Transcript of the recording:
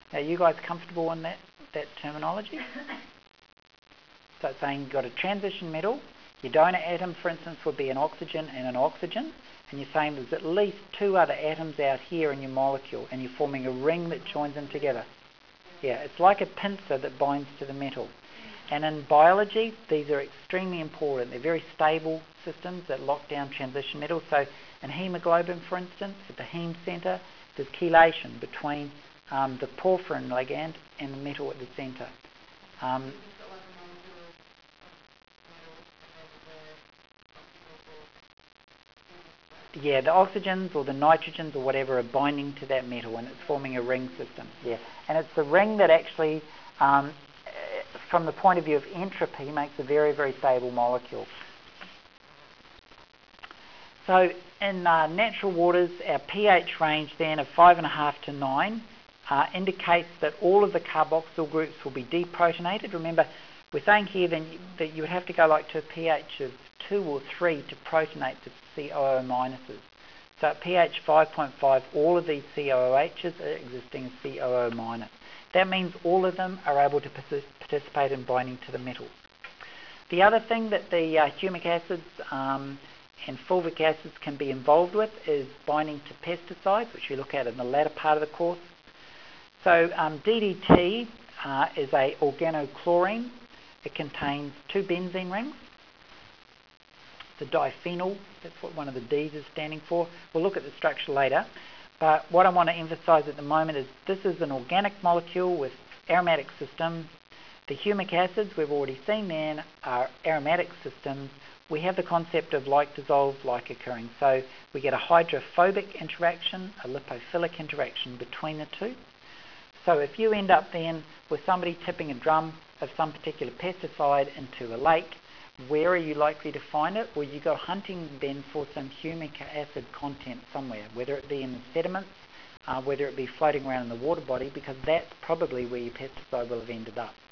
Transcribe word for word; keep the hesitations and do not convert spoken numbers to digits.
Are you guys comfortable in that, that terminology? So it's saying you've got a transition metal. Your donor atom, for instance, would be an oxygen and an oxygen. And you're saying there's at least two other atoms out here in your molecule, and you're forming a ring that joins them together. Yeah, it's like a pincer that binds to the metal. And in biology, these are extremely important. They're very stable systems that lock down transition metals. So in hemoglobin, for instance, at the heme centre, there's chelation between um, the porphyrin ligand and the metal at the centre. Um, Yeah, the oxygens or the nitrogens or whatever are binding to that metal, and it's forming a ring system. Yeah, and it's the ring that actually, um, from the point of view of entropy, makes a very, very stable molecule. So in uh, natural waters, our pH range then of five and a half to nine uh, indicates that all of the carboxyl groups will be deprotonated. Remember, we're saying here then that you would have to go like to a pH of two or three to protonate the C O O minuses. So at pH five point five, all of these C O O H's are existing as C O O minus. That means all of them are able to participate in binding to the metals. The other thing that the uh, humic acids um, and fulvic acids can be involved with is binding to pesticides, which we look at in the latter part of the course. So um, D D T uh, is a organochlorine. It contains two benzene rings. The diphenyl, that's what one of the D's is standing for. We'll look at the structure later. But what I want to emphasize at the moment is this is an organic molecule with aromatic systems. The humic acids we've already seen then are aromatic systems. We have the concept of like dissolved, like occurring. So we get a hydrophobic interaction, a lipophilic interaction between the two. So if you end up then with somebody tipping a drum of some particular pesticide into a lake, where are you likely to find it? Well, you go hunting then for some humic acid content somewhere, whether it be in the sediments, uh, whether it be floating around in the water body, because that's probably where your pesticide will have ended up.